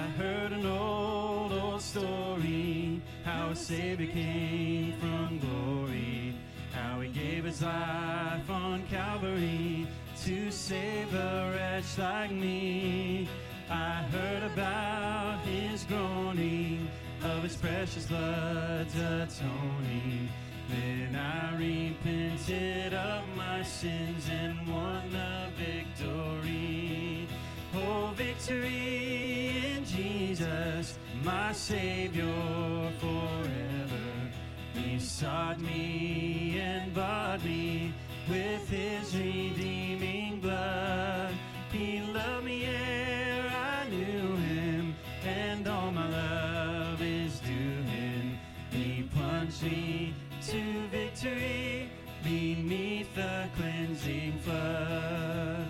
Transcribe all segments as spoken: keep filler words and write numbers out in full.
I heard an old, old story, how a Savior came from glory, how he gave his life on Calvary to save a wretch like me. I heard about his groaning, of his precious blood's atoning. Then I repented of my sins and won the victory. Oh, victory in Jesus, my Savior forever. He sought me and bought me with his redeeming blood. He loved me ere I knew him, and all my love is due him. He plunged me to victory beneath the cleansing flood.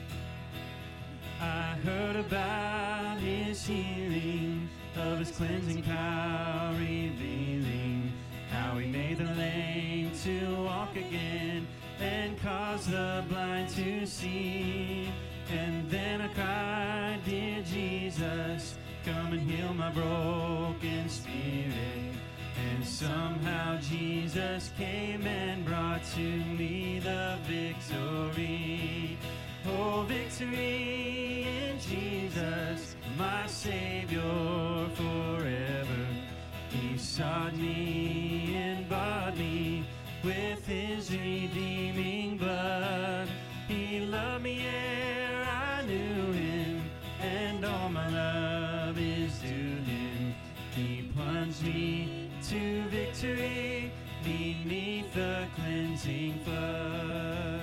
I heard about his healing, of his cleansing power revealing, how he made the lame to walk again and caused the blind to see. And then I cried, dear Jesus, come and heal my broken spirit. And somehow Jesus came and brought to me the victory. Oh, victory in Jesus, my Savior forever. He sought me and bought me with his redeeming blood. He loved me ere I knew him, and all my love is due him. He plunged me to victory beneath the cleansing flood.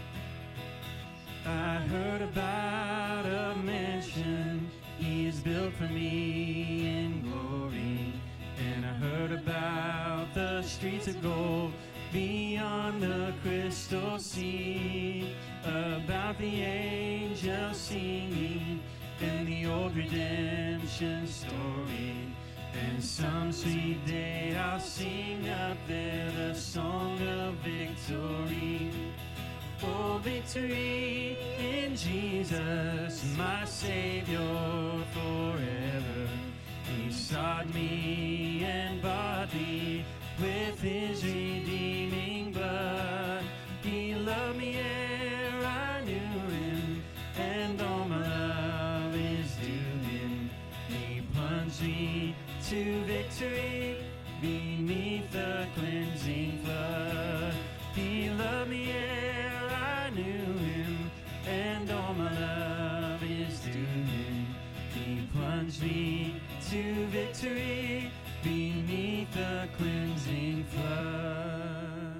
I heard about a mansion he has built for me in glory, and I heard about the streets of gold beyond the crystal sea, about the angels singing and the old redemption story. And some sweet day I'll sing up there the song of victory. Oh, victory in Jesus, my Savior forever. He sought me and bought me with his redeeming blood. He loved me ere I knew him, and all my love is due him. He plunged me to victory beneath the cleansing flood. He loved me ere I knew him, and all my love is due him. He plunged me to victory beneath the cleansing flood.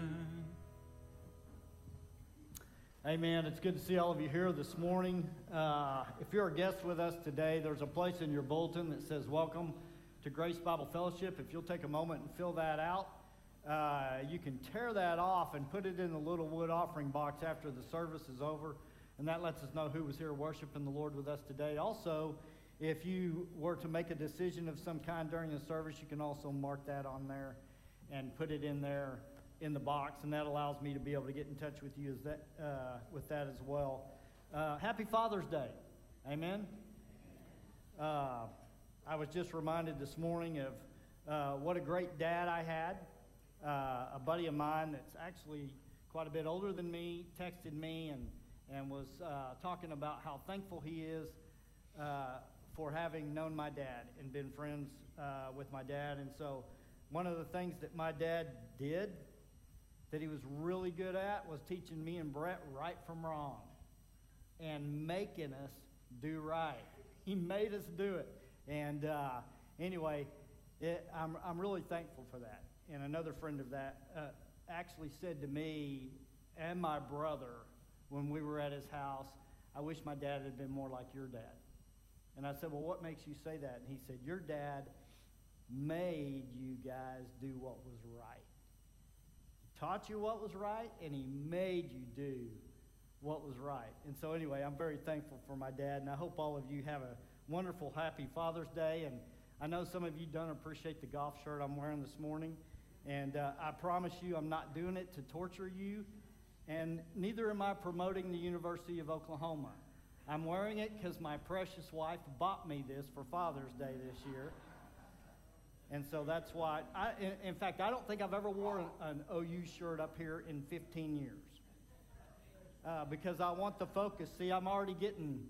Amen. It's good to see all of you here this morning. Uh, if you're a guest with us today, there's a place in your bulletin that says welcome to Grace Bible Fellowship. If you'll take a moment and fill that out, uh, you can tear that off and put it in the little wood offering box after the service is over, and that lets us know who was here worshiping the Lord with us today. Also, if you were to make a decision of some kind during the service, you can also mark that on there and put it in there in the box, and that allows me to be able to get in touch with you as that, uh, with that as well. Uh, happy Father's Day. Amen. Uh, I was just reminded this morning of uh, what a great dad I had. Uh, a buddy of mine that's actually quite a bit older than me texted me and, and was uh, talking about how thankful he is uh, for having known my dad and been friends uh, with my dad. And so one of the things that my dad did that he was really good at was teaching me and Brett right from wrong and making us do right. He made us do it. And uh, anyway, it, I'm, I'm really thankful for that. And another friend of that uh, actually said to me and my brother when we were at his house, I wish my dad had been more like your dad. And I said, well, what makes you say that? And he said, your dad made you guys do what was right. He taught you what was right, and he made you do what was right. And so anyway, I'm very thankful for my dad, and I hope all of you have a wonderful, happy Father's Day. And I know some of you don't appreciate the golf shirt I'm wearing this morning, and uh, I promise you I'm not doing it to torture you, and neither am I promoting the University of Oklahoma. I'm wearing it because my precious wife bought me this for Father's Day this year. And so that's why, I, in, in fact, I don't think I've ever worn an, an O U shirt up here in fifteen years. Uh, because I want the focus. See, I'm already getting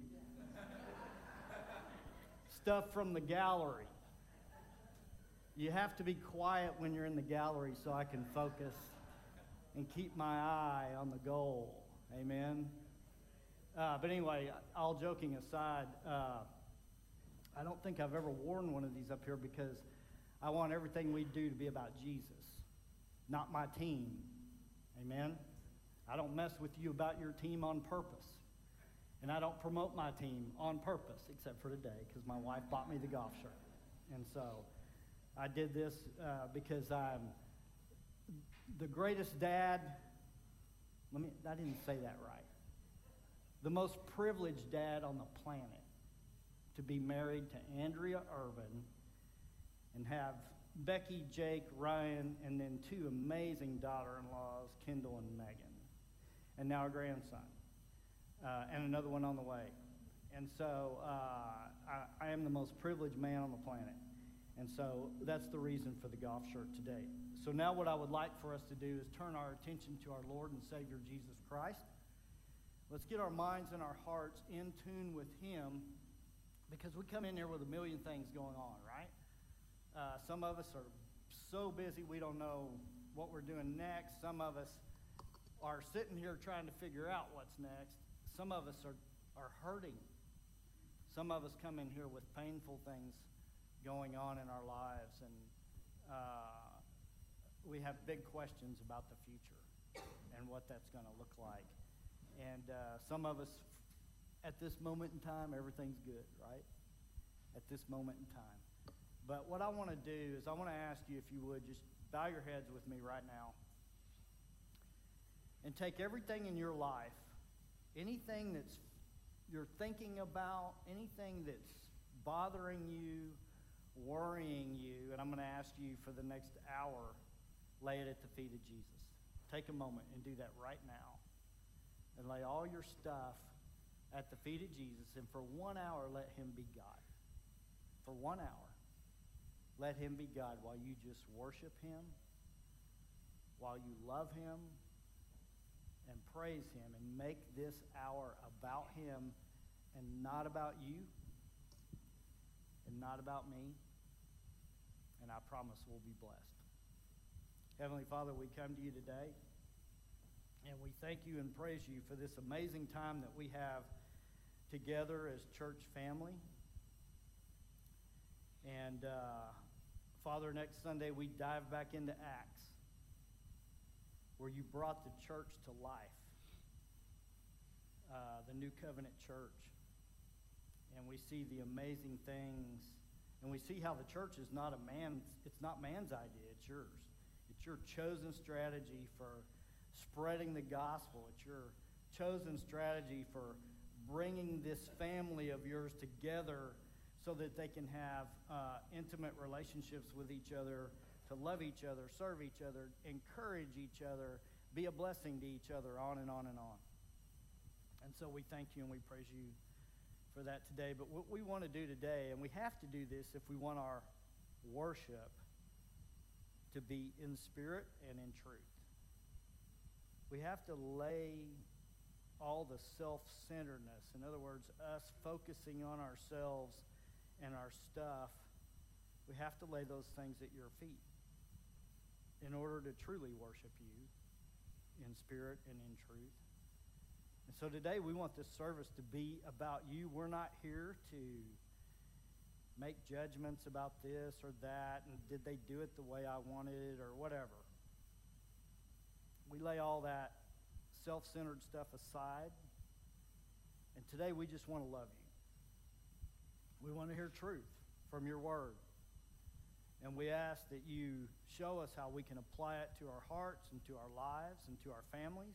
stuff from the gallery. You have to be quiet when you're in the gallery so I can focus and keep my eye on the goal. Amen? Uh, but anyway, all joking aside, uh, I don't think I've ever worn one of these up here because I want everything we do to be about Jesus, not my team. Amen? I don't mess with you about your team on purpose. And I don't promote my team on purpose, except for today, because my wife bought me the golf shirt. And so I did this uh, because I'm the greatest dad. Let me, I didn't say that right. The most privileged dad on the planet to be married to Andrea Irvin and have Becky, Jake, Ryan, and then two amazing daughter-in-laws, Kendall and Megan. And now a grandson, uh, and another one on the way. And so uh, I, I am the most privileged man on the planet. And so that's the reason for the golf shirt today. So now what I would like for us to do is turn our attention to our Lord and Savior Jesus Christ. Let's get our minds and our hearts in tune with Him, because we come in here with a million things going on, right? Uh, some of us are so busy we don't know what we're doing next. Some of us are sitting here trying to figure out what's next. Some of us are, are hurting. Some of us come in here with painful things going on in our lives, and uh, we have big questions about the future and what that's going to look like. And uh, some of us, at this moment in time, everything's good, right? At this moment in time. But what I want to do is I want to ask you, if you would, just bow your heads with me right now and take everything in your life, anything that's you're thinking about, anything that's bothering you, worrying you, and I'm going to ask you for the next hour, lay it at the feet of Jesus. Take a moment and do that right now. And lay all your stuff at the feet of Jesus, and for one hour, let Him be God. For one hour, let Him be God while you just worship Him, while you love Him, and praise Him, and make this hour about Him and not about you, and not about me, and I promise we'll be blessed. Heavenly Father, we come to you today, and we thank you and praise you for this amazing time that we have together as church family. And uh, Father, next Sunday we dive back into Acts, where you brought the church to life, uh, the New Covenant church. And we see the amazing things, and we see how the church is not a man's, it's not man's idea, it's yours. It's your chosen strategy for spreading the gospel. It's your chosen strategy for bringing this family of yours together so that they can have uh, intimate relationships with each other, to love each other, serve each other, encourage each other, be a blessing to each other, on and on and on. And so we thank you and we praise you for that today. But what we want to do today, and we have to do this if we want our worship to be in spirit and in truth. We have to lay all the self-centeredness, in other words, us focusing on ourselves and our stuff, we have to lay those things at your feet in order to truly worship you in spirit and in truth. And so today we want this service to be about you. We're not here to make judgments about this or that, and did they do it the way I wanted or whatever. We lay all that self-centered stuff aside, and today we just want to love you. We want to hear truth from your word, and we ask that you show us how we can apply it to our hearts and to our lives and to our families.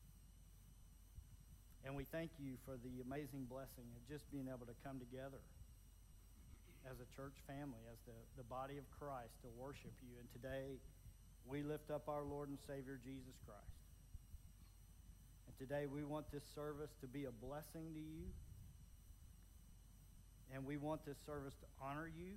And we thank you for the amazing blessing of just being able to come together as a church family, as the, the body of Christ, to worship you. And today we lift up our Lord and Savior, Jesus Christ. And today we want this service to be a blessing to you And we want this service to honor you.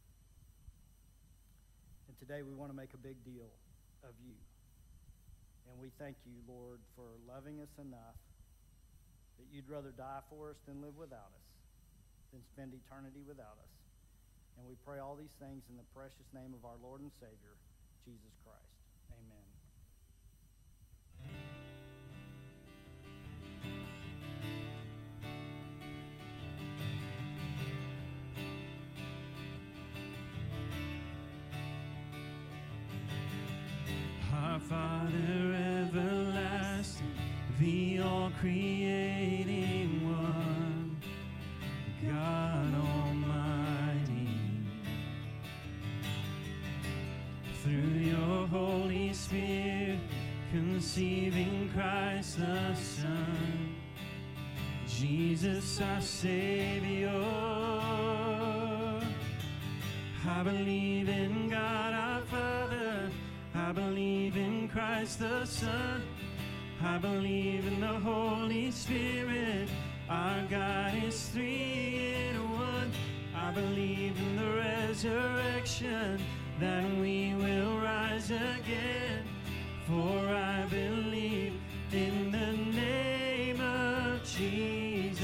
And today we want to make a big deal of you. And we thank you, Lord, for loving us enough that you'd rather die for us than live without us, than spend eternity without us. And we pray all these things in the precious name of our Lord and Savior, Jesus Christ. Amen. Our Father everlasting, the all-creating one, God Almighty, through your Holy Spirit, conceiving Christ the Son, Jesus our Savior. I believe in God our Father, I believe in Christ the Son, I believe in the Holy Spirit, our God is three in one. I believe in the resurrection, that we will rise again, for I believe in the name of Jesus.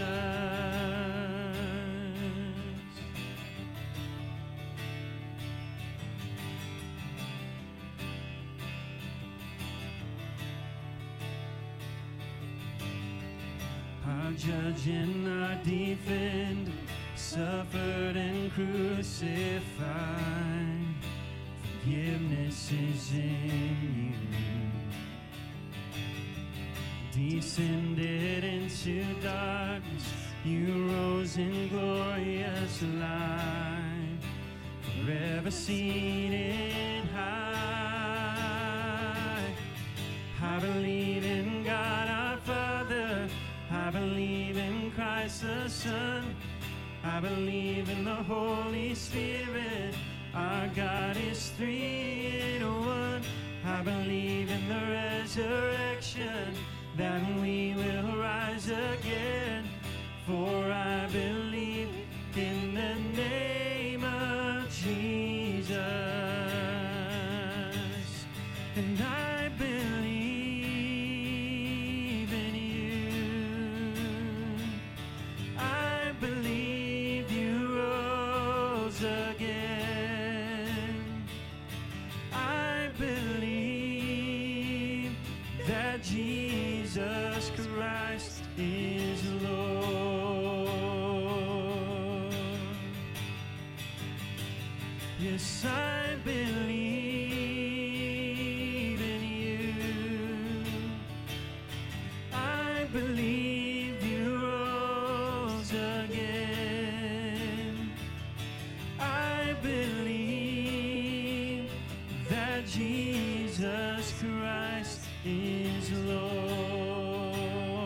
Our judge and our defender suffered and crucified. Forgiveness is in you. Descended into darkness, you rose in glorious light, forever seated high. I believe in God our Father, I believe in Christ the Son, I believe in the Holy Spirit, our God is three in one. I believe in the resurrection, that we will rise again, for I believe in the name of Jesus. And I believe in you. I believe you rose again. I believe that Jesus Christ is Lord. Yes, I believe in you. I believe you rose again. I believe that Jesus Christ is Lord.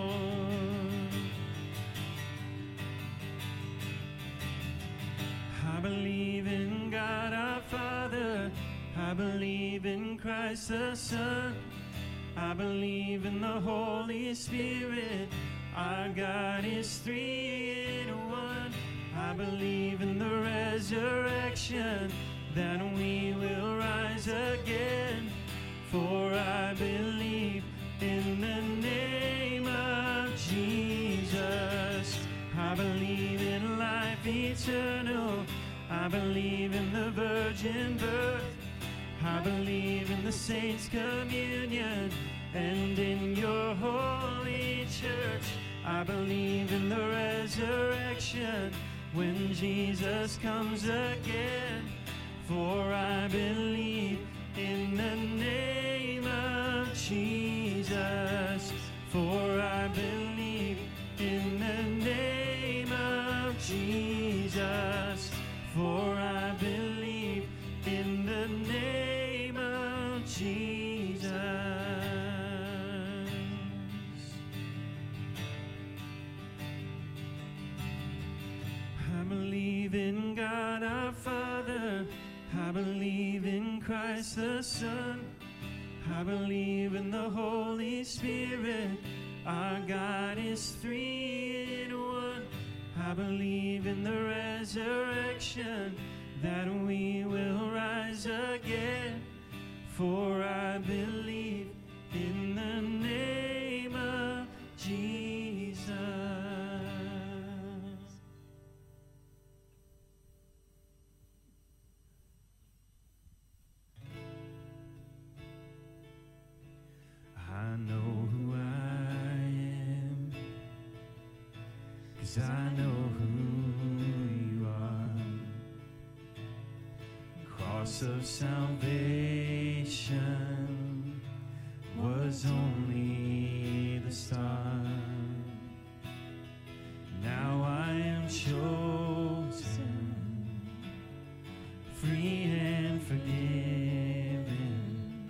I believe in God our Father, I believe in Christ the Son, I believe in the Holy Spirit, our God is three in one. I believe in the resurrection, that we will rise again, for I believe in the name of Jesus. I believe in life eternal, I believe in the virgin birth, I believe in the saints' communion, and in your holy church. I believe in the resurrection, when Jesus comes again, for I believe in the name of Jesus, for I believe in the name of Jesus, for I believe in the name of Jesus. I believe in God our Father, I believe in Christ the Son, I believe in the Holy Spirit, our God is three in one. I believe in the resurrection, that we will rise again. For I believe in the name of Jesus. I know who I am, 'cause I know who you are. Cross of salvation was only the start. Now I am chosen, free and forgiven.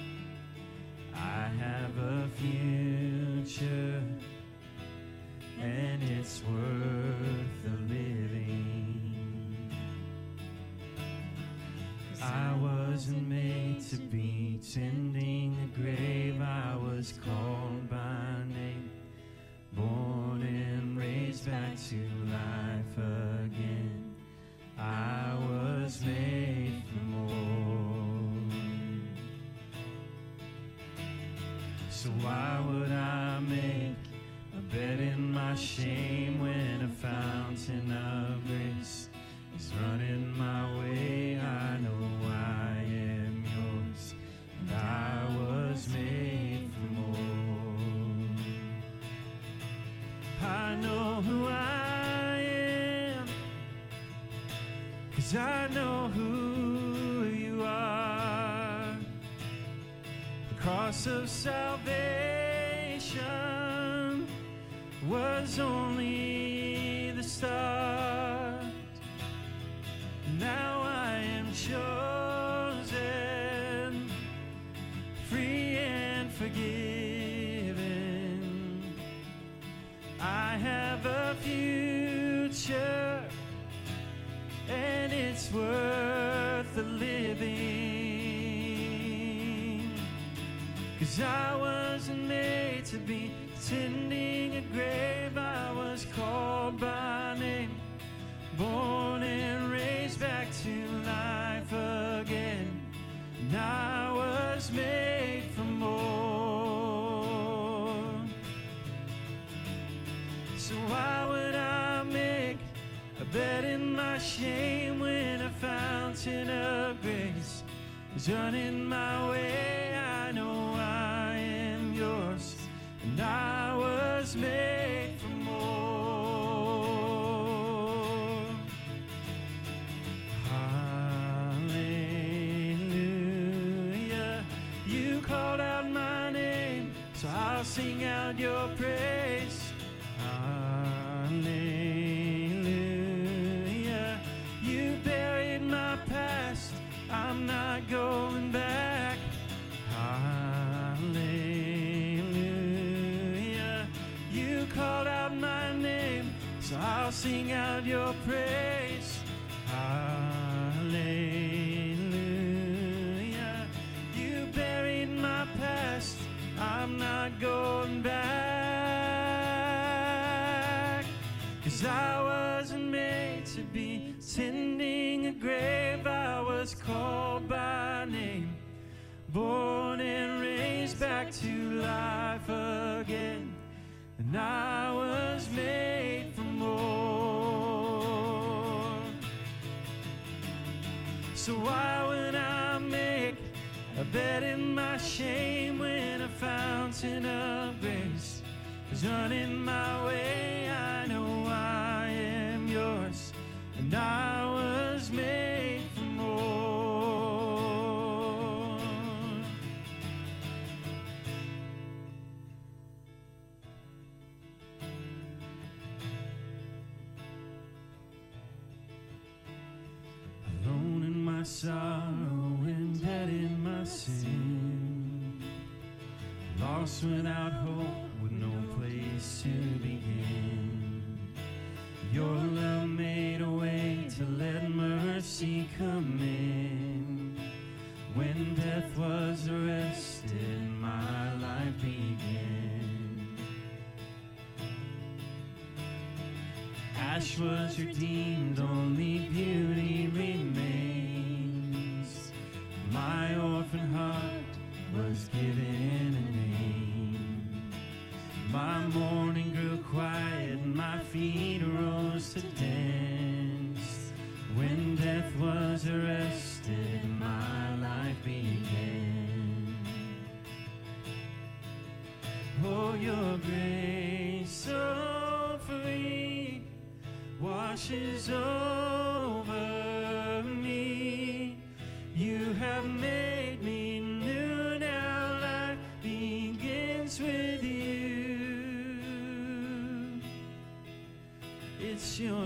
I have a future, and it's worth the living. I wasn't made to be tending the grave. I was called by name, born and raised back to life again. I was made for more. So why would I make a bed in my shame when a fountain of grace is running my way? I know I am yours, and I was made for more. I know who I am, 'cause I know who you are. The cross of salvation was only the start. Now I am chosen, free and forgiven. I have a future, and it's worth the living. 'Cause I wasn't made to be tending a grave. I was called by name, born and raised back to life again. And I was made for more. So why would I make a bed in my shame when a fountain of grace is running my way? I know I am yours, and I was made for more. Hallelujah. You called out my name, so I'll sing out your praise. Hallelujah. You buried my past, I'm not going back. Hallelujah. You called out my name, so I'll sing out your praise. Hallelujah. You buried my past, I'm not going back. 'Cause I wasn't made to be tending a grave. I was called by name, born and raised back to life again. And I was made for more. So why would I make a bed in my shame when a fountain of grace is running my way? I know I am yours, and I was made for more. Alone in my sorrow and dead in my sin, lost without hope with no place to begin. Your love made a way to let mercy come in. When death was arrested, my life began. Ash was redeemed, only beauty remains. My orphan heart was given a name. My mourning grew quiet, my feet rose to dance. When death was arrested, my life began. Oh, your grace so free washes over me. You have made me new, now life begins with you. It's your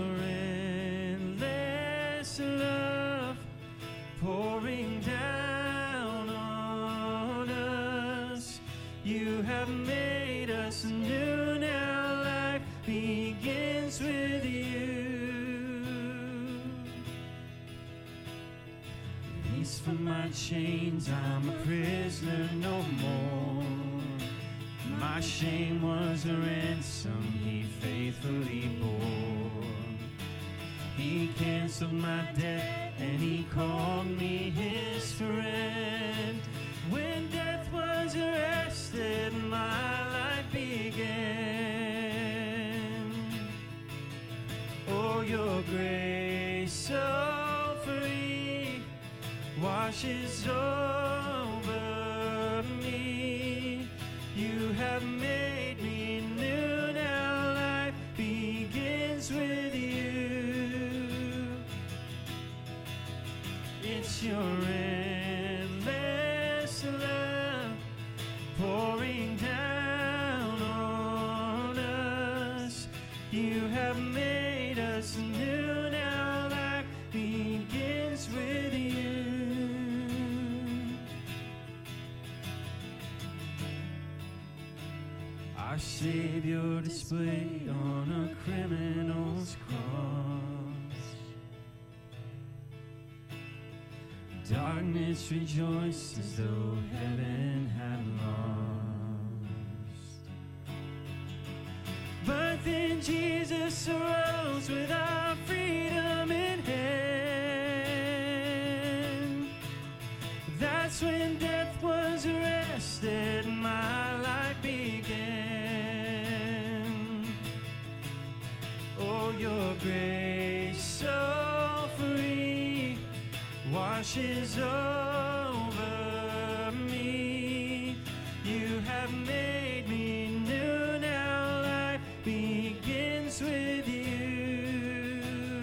endless love pouring down on us. You have made us new, now life begins with you. Released from my chains, I'm a prisoner no more. My shame was a ransom he faithfully bore. He canceled my debt and he called me his friend. When death was arrested, my life began. Oh, your grace so free washes over me. You have made me new, now life begins with you. It's your endless love pouring down on us. You have made us new, now life begins with you. Our Savior displayed on a criminal's cross. Darkness rejoiced as though heaven had lost. But then Jesus arose with our freedom in hand. That's when death was arrested, my life began. Oh, your grace so free washes over me. You have made me new, now life begins with you.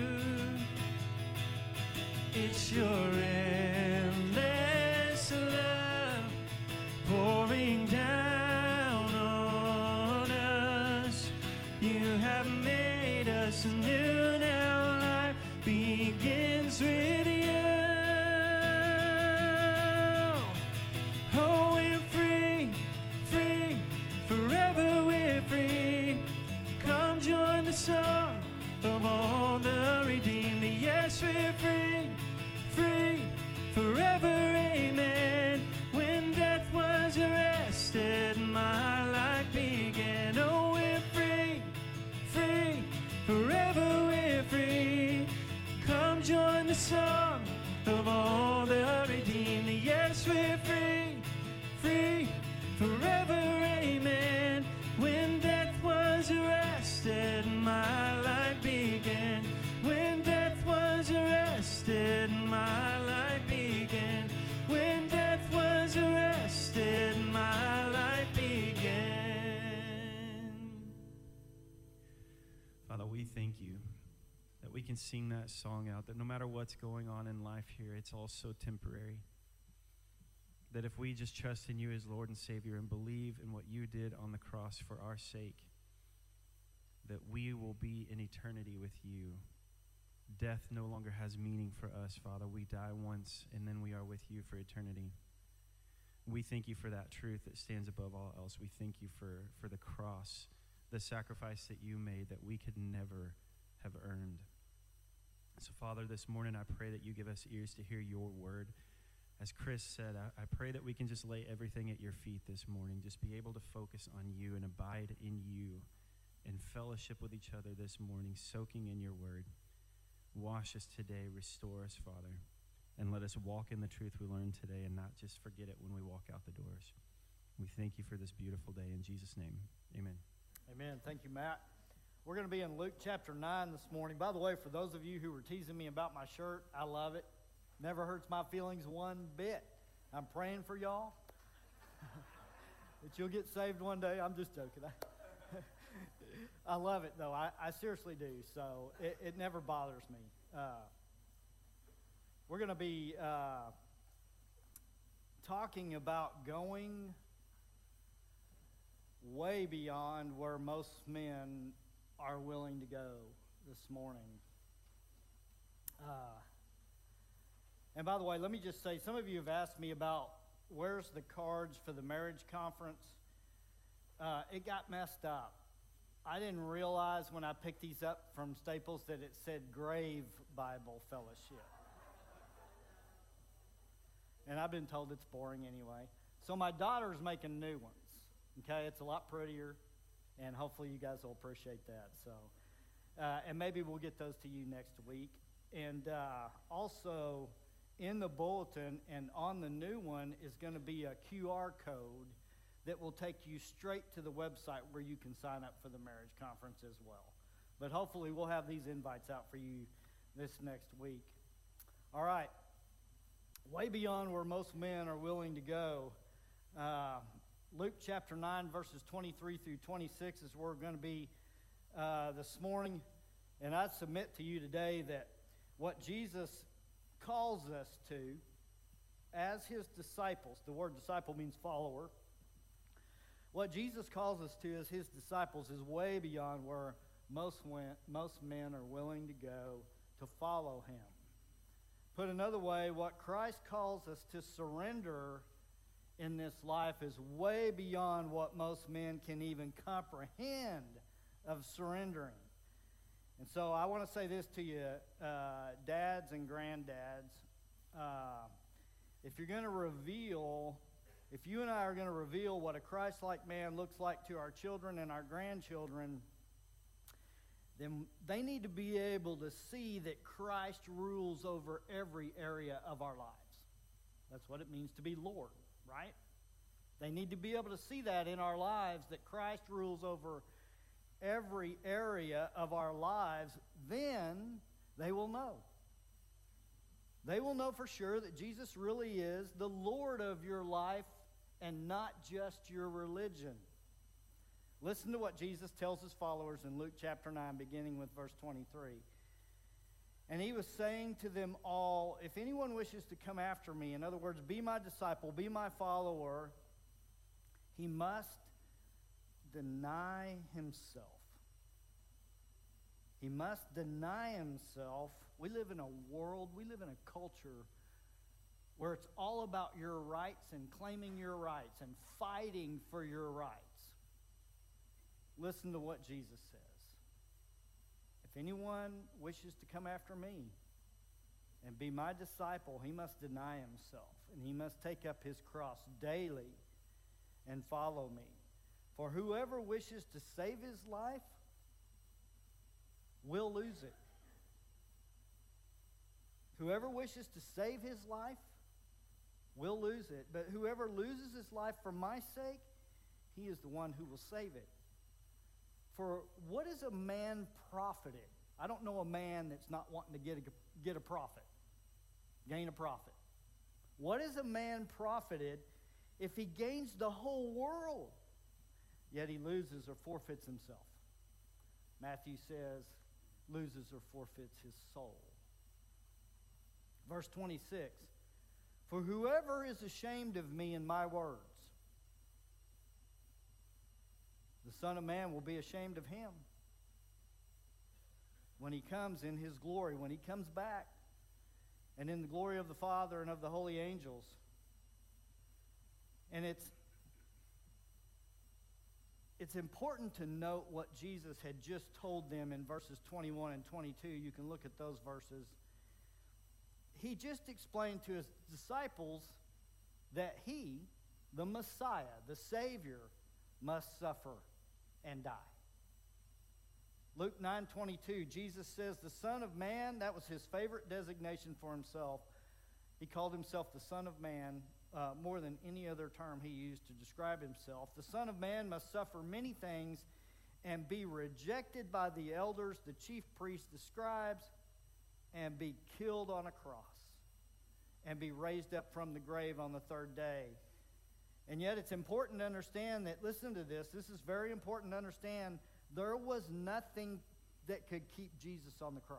It's your endless love pouring down on us. You have made us new, now life begins with you. Oh, we're free, free, forever we're free. Come join the song of all the redeemed. Yes, we're free, free, forever, amen. When death was arrested, my life began. Oh, we're free, free, forever we're free. Come join the song of all the redeemed. Yes, we're free, free, forever, amen. When death was arrested, my life began. When death was arrested, my life began. When death was arrested, my life began. Father, we thank you that we can sing that song out, that no matter what's going on in life here, it's all so temporary. That if we just trust in you as Lord and Savior and believe in what you did on the cross for our sake, that we will be in eternity with you. Death no longer has meaning for us, Father. We die once, and then we are with you for eternity. We thank you for that truth that stands above all else. We thank you for, for the cross, the sacrifice that you made that we could never have earned. So, Father, this morning I pray that you give us ears to hear your word. As Chris said, I, I pray that we can just lay everything at your feet this morning, just be able to focus on you and abide in you in fellowship with each other this morning, soaking in your word. Wash us today, restore us, Father, and let us walk in the truth we learned today and not just forget it when we walk out the doors. We thank you for this beautiful day. In Jesus' name, amen. Amen. Thank you, Matt. We're going to be in Luke chapter nine this morning. By the way, for those of you who were teasing me about my shirt, I love it. Never hurts my feelings one bit. I'm praying for y'all that you'll get saved one day. I'm just joking. I love it, though. I, I seriously do. So it, it never bothers me. Uh, we're going to be uh, talking about going way beyond where most men are willing to go this morning. Uh, and by the way, let me just say, some of you have asked me about where's the cards for the marriage conference. Uh, it got messed up. I didn't realize when I picked these up from Staples that it said Grave Bible Fellowship. And I've been told it's boring anyway. So my daughter's making new ones. Okay, it's a lot prettier, and hopefully you guys will appreciate that. So, uh, and maybe we'll get those to you next week. And uh, also in the bulletin and on the new one is going to be a Q R code that will take you straight to the website where you can sign up for the marriage conference as well. But hopefully we'll have these invites out for you this next week. All right. Way beyond where most men are willing to go. Uh, Luke chapter nine, verses twenty-three through twenty-six is where we're going to be uh, this morning. And I submit to you today that what Jesus calls us to as his disciples, the word disciple means follower. What Jesus calls us to as his disciples is way beyond where most, went, most men are willing to go to follow him. Put another way, what Christ calls us to surrender in this life is way beyond what most men can even comprehend of surrendering. And so I want to say this to you, uh, dads and granddads. Uh, if you're going to reveal, if you and I are going to reveal what a Christ-like man looks like to our children and our grandchildren, then they need to be able to see that Christ rules over every area of our lives. That's what it means to be Lord, right? They need to be able to see that in our lives, that Christ rules over every area of our lives. Then they will know. They will know for sure that Jesus really is the Lord of your life and not just your religion. Listen to what Jesus tells his followers in Luke chapter nine, beginning with verse twenty-three. And he was saying to them all, if anyone wishes to come after me, in other words, be my disciple, be my follower, he must deny himself. He must deny himself. We live in a world, we live in a culture where it's all about your rights and claiming your rights and fighting for your rights. Listen to what Jesus says. If anyone wishes to come after me and be my disciple, he must deny himself, and he must take up his cross daily and follow me. For whoever wishes to save his life will lose it. Whoever wishes to save his life will lose it. But whoever loses his life for my sake, he is the one who will save it. For what is a man profited? I don't know a man that's not wanting to get a, get a profit, gain a profit. What is a man profited if he gains the whole world, yet he loses or forfeits himself? Matthew says, loses or forfeits his soul. Verse twenty-six, for whoever is ashamed of me and my words, the Son of Man will be ashamed of him when he comes in his glory, when he comes back, and in the glory of the Father and of the holy angels. And it's it's important to note what Jesus had just told them in verses twenty-one and twenty-two. You can look at those verses. He just explained to his disciples that he, the Messiah, the Savior, must suffer and die. Luke nine twenty-two, Jesus says the Son of Man, that was his favorite designation for himself. He called himself the Son of Man uh, more than any other term he used to describe himself. The Son of Man must suffer many things and be rejected by the elders, the chief priests, the scribes, and be killed on a cross, and be raised up from the grave on the third day. And yet it's important to understand that, listen to this, this is very important to understand, there was nothing that could keep Jesus on the cross.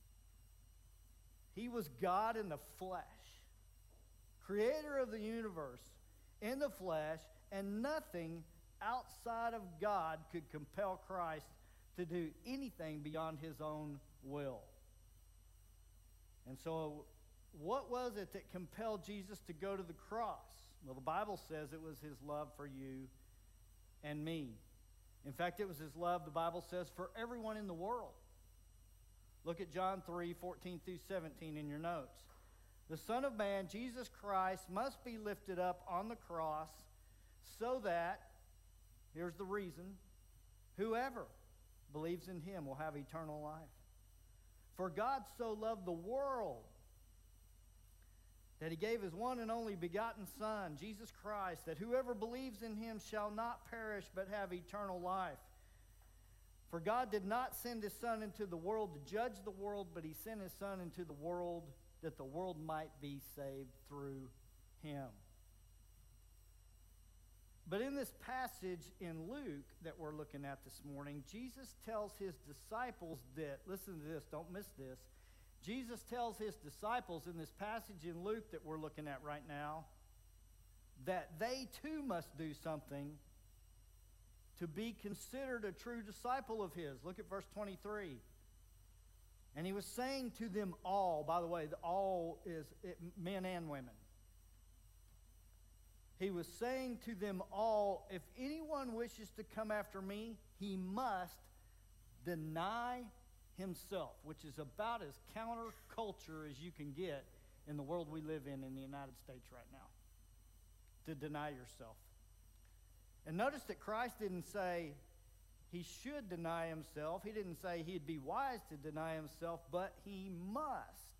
He was God in the flesh, creator of the universe in the flesh, and nothing outside of God could compel Christ to do anything beyond his own will. And so, what was it that compelled Jesus to go to the cross? Well, the Bible says it was his love for you and me. In fact, it was his love, the Bible says, for everyone in the world. Look at John three, fourteen through seventeen in your notes. The Son of Man, Jesus Christ, must be lifted up on the cross so that, here's the reason, whoever believes in him will have eternal life. For God so loved the world that he gave his one and only begotten Son, Jesus Christ, that whoever believes in him shall not perish but have eternal life. For God did not send his Son into the world to judge the world, but he sent his Son into the world that the world might be saved through him. But in this passage in Luke that we're looking at this morning, Jesus tells his disciples that, listen to this, don't miss this. Jesus tells his disciples in this passage in Luke that we're looking at right now that they too must do something to be considered a true disciple of his. Look at verse twenty-three. And he was saying to them all, by the way, the all is it, men and women. He was saying to them all, if anyone wishes to come after me, he must deny himself, which is about as counterculture as you can get in the world we live in in the United States right now. To deny yourself. And notice that Christ didn't say he should deny himself. He didn't say he'd be wise to deny himself, but he must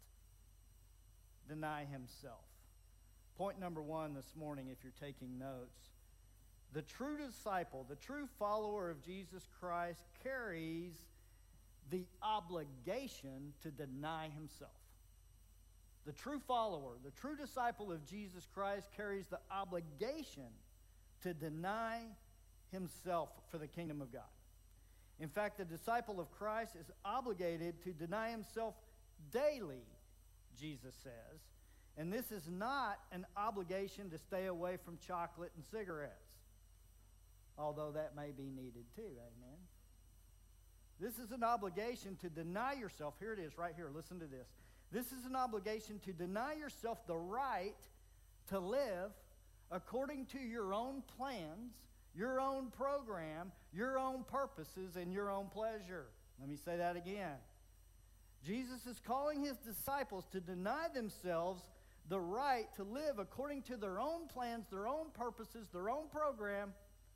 deny himself. Point number one this morning, if you're taking notes. The true disciple, the true follower of Jesus Christ carries the obligation to deny himself. The true follower, the true disciple of Jesus Christ carries the obligation to deny himself for the kingdom of God. In fact, the disciple of Christ is obligated to deny himself daily, Jesus says. And this is not an obligation to stay away from chocolate and cigarettes, although that may be needed too, amen? This is an obligation to deny yourself. Here it is, right here. Listen to this. This is an obligation to deny yourself the right to live according to your own plans, your own program, your own purposes, and your own pleasure. Let me say that again. Jesus is calling his disciples to deny themselves the right to live according to their own plans, their own purposes, their own program,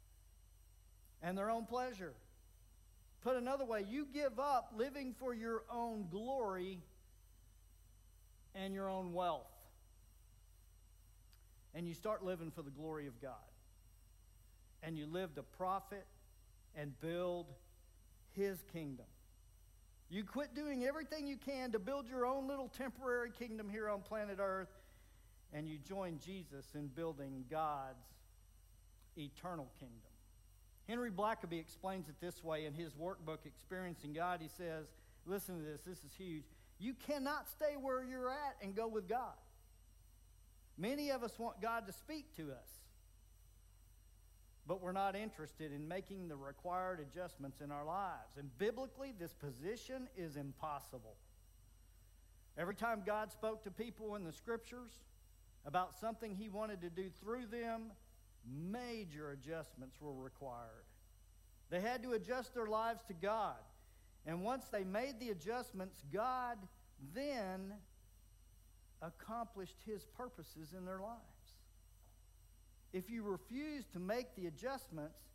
and their own pleasure. Put another way, you give up living for your own glory and your own wealth. And you start living for the glory of God. And you live to profit and build his kingdom. You quit doing everything you can to build your own little temporary kingdom here on planet Earth, and you join Jesus in building God's eternal kingdom. Henry Blackaby explains it this way in his workbook, Experiencing God. He says, listen to this, this is huge. You cannot stay where you're at and go with God. Many of us want God to speak to us, but we're not interested in making the required adjustments in our lives. And biblically, this position is impossible. Every time God spoke to people in the scriptures about something he wanted to do through them, major adjustments were required. They had to adjust their lives to God. And once they made the adjustments, God then accomplished his purposes in their lives. If you refuse to make the adjustments,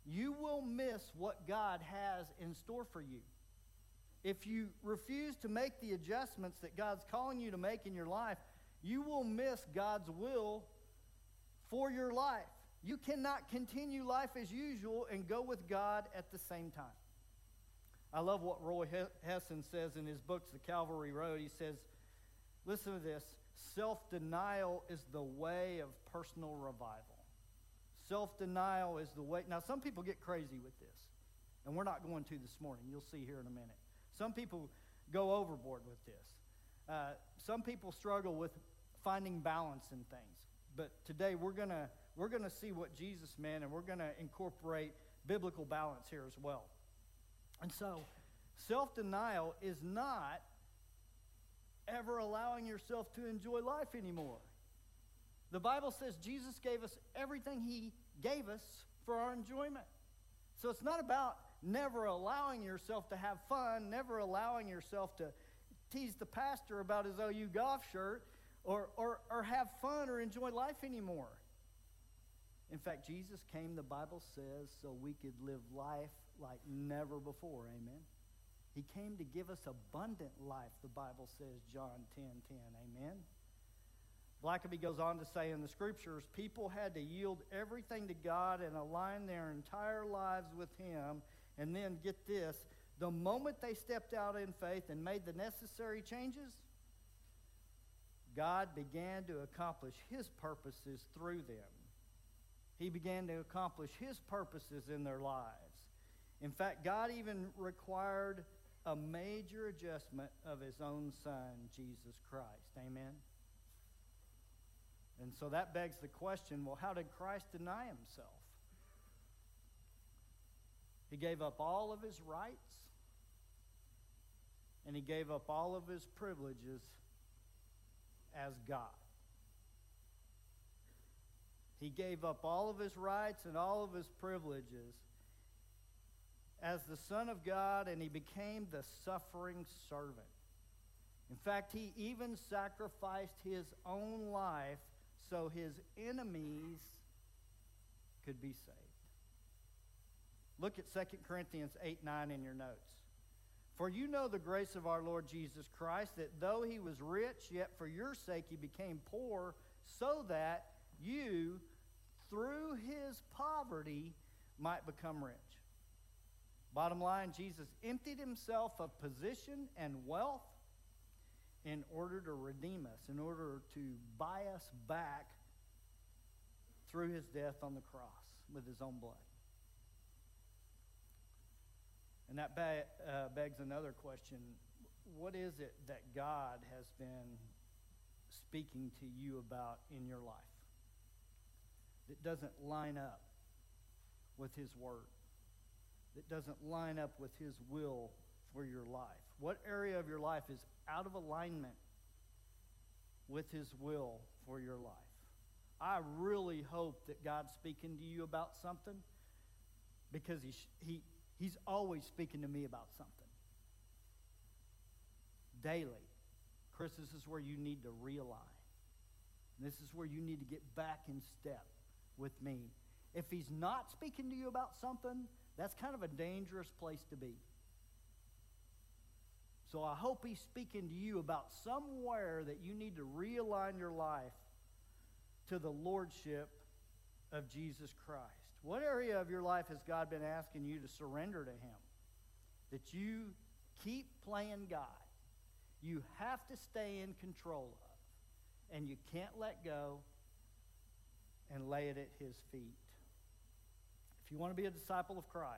you will miss what God has in store for you. If you refuse to make the adjustments that God's calling you to make in your life, you will miss God's will for your life. You cannot continue life as usual and go with God at the same time. I love what Roy Hession says in his books, The Calvary Road. He says, listen to this, self-denial is the way of personal revival. Self-denial is the way. Now, some people get crazy with this, and we're not going to this morning. You'll see here in a minute. Some people go overboard with this. Uh, some people struggle with finding balance in things. But today we're gonna we're gonna see what Jesus meant, and we're gonna incorporate biblical balance here as well. And so, self-denial is not ever allowing yourself to enjoy life anymore. The Bible says Jesus gave us everything he gave us for our enjoyment. So it's not about never allowing yourself to have fun, never allowing yourself to tease the pastor about his O U golf shirt, or, or, or have fun or enjoy life anymore. In fact, Jesus came, the Bible says, so we could live life like never before. Amen. He came to give us abundant life, the Bible says, John ten ten. Amen. Blackaby goes on to say in the scriptures, people had to yield everything to God and align their entire lives with him. And then, get this, the moment they stepped out in faith and made the necessary changes, God began to accomplish his purposes through them. He began to accomplish his purposes in their lives. In fact, God even required a major adjustment of his own son, Jesus Christ. Amen? And so that begs the question, well, how did Christ deny himself? He gave up all of his rights, and he gave up all of his privileges as God. He gave up all of his rights and all of his privileges as the Son of God, and he became the suffering servant. In fact, he even sacrificed his own life so his enemies could be saved. Look at Second Corinthians eight nine in your notes. For you know the grace of our Lord Jesus Christ, that though he was rich, yet for your sake he became poor, so that you, through his poverty, might become rich. Bottom line, Jesus emptied himself of position and wealth in order to redeem us, in order to buy us back through his death on the cross with his own blood. And that be- uh, begs another question. What is it that God has been speaking to you about in your life that doesn't line up with his word, that doesn't line up with his will for your life? What area of your life is out of alignment with his will for your life? I really hope that God's speaking to you about something, because he, he, he's always speaking to me about something. Daily. Chris, this is where you need to realign. This is where you need to get back in step with me. If he's not speaking to you about something, that's kind of a dangerous place to be. So I hope he's speaking to you about somewhere that you need to realign your life to the lordship of Jesus Christ. What area of your life has God been asking you to surrender to him? That you keep playing God. You have to stay in control of. And you can't let go and lay it at his feet. If you want to be a disciple of Christ,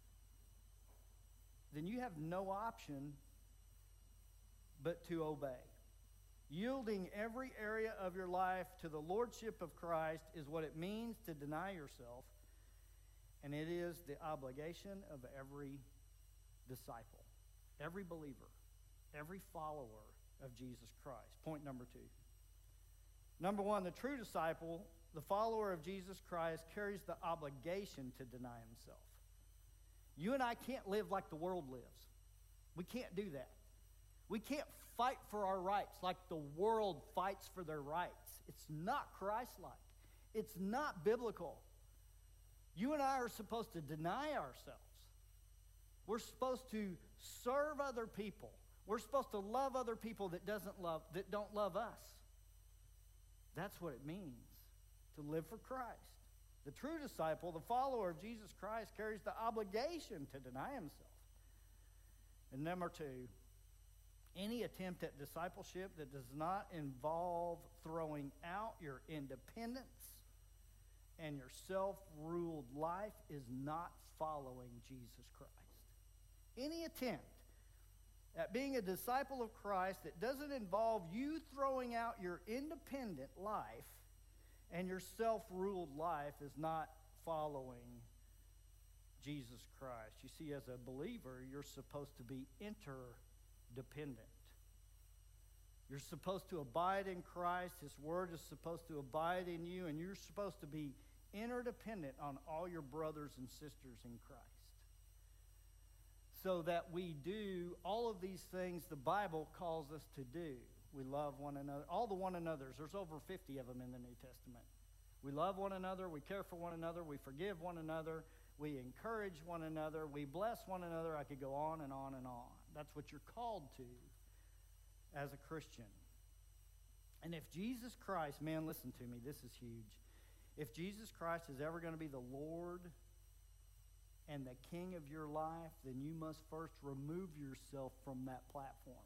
then you have no option but to obey. Yielding every area of your life to the lordship of Christ is what it means to deny yourself, and it is the obligation of every disciple, every believer, every follower of Jesus Christ. Point number two. Number one, the true disciple, the follower of Jesus Christ, carries the obligation to deny himself. You and I can't live like the world lives. We can't do that. We can't fight for our rights like the world fights for their rights. It's not Christ-like. It's not biblical. You and I are supposed to deny ourselves. We're supposed to serve other people. We're supposed to love other people that doesn't love that don't love us. That's what it means to live for Christ. The true disciple, the follower of Jesus Christ, carries the obligation to deny himself. And number two, any attempt at discipleship that does not involve throwing out your independence and your self-ruled life is not following Jesus Christ. Any attempt at being a disciple of Christ that doesn't involve you throwing out your independent life and your self-ruled life is not following Jesus Christ. You see, as a believer, you're supposed to be interdependent. You're supposed to abide in Christ. His word is supposed to abide in you, and you're supposed to be interdependent on all your brothers and sisters in Christ. So that we do all of these things the Bible calls us to do. We love one another. All the one another's. There's over fifty of them in the New Testament. We love one another. We care for one another. We forgive one another. We encourage one another. We bless one another. I could go on and on and on. That's what you're called to as a Christian. And if Jesus Christ, man, listen to me. This is huge. If Jesus Christ is ever going to be the Lord and the King of your life, then you must first remove yourself from that platform.